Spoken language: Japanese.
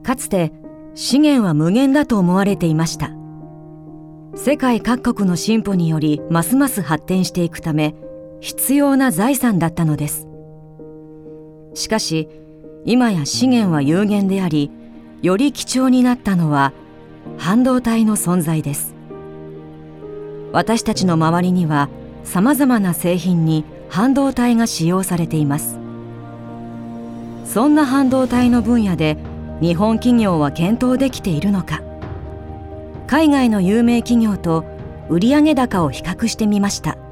かつて資源は無限だと思われていました。世界各国の進歩によりますます発展していくため必要な財産だったのです。しかし今や資源は有限であり、より貴重になったのは半導体の存在です。私たちの周りにはさまざまな製品に半導体が使用されています。そんな半導体の分野で日本企業は検討できているのか。海外の有名企業と売上高を比較してみました。